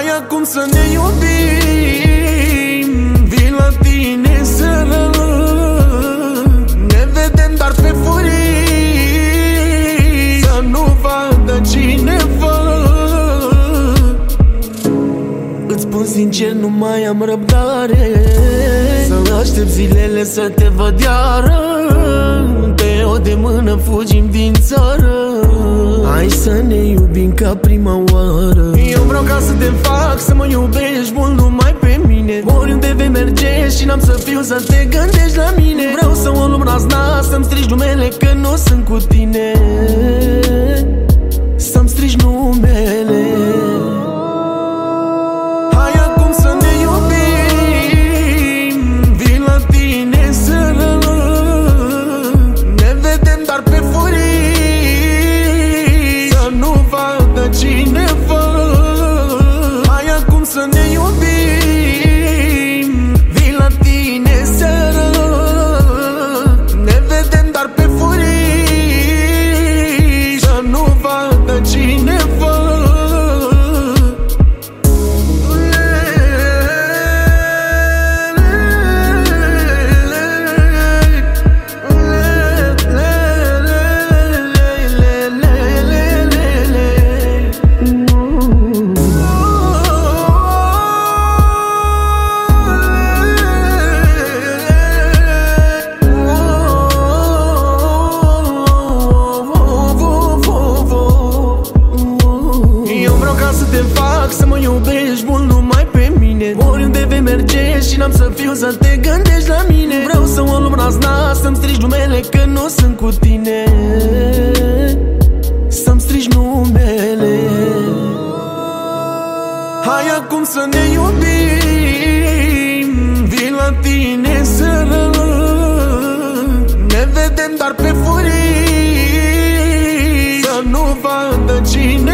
Hai acum să ne iubim, vin la tine să ne vedem doar pe furii, să nu vadă cineva. Îți spun sincer, nu mai am răbdare să aștept zilele să te văd iară. Te iau de mână, fugim din țară. Hai să ne iubim ca prima oară. Eu vreau ca să te fac să mă iubești mult numai pe mine. Oriunde vei merge și n-am să fiu să te gândești la mine. Vreau să o luăm nas-nas, să-mi strigi numele că nu sunt cu tine, să-mi strigi numele. Hai acum să ne iubim, vin la tine să ne vedem doar pe furii, să nu vadă cineva. Hai acum să ne iubim, vin la tine să ne vedem doar pe furii, să nu vadă cineva. Să mă iubești mult numai pe mine. Oriunde vei merge și n-am să fiu să te gândești la mine. Vreau să o luăm nas-nas, să-mi strigi numele că nu sunt cu tine, să-mi strigi numele. Hai acum să ne iubim, vin la tine să ne vedem doar pe furii, să nu vadă cine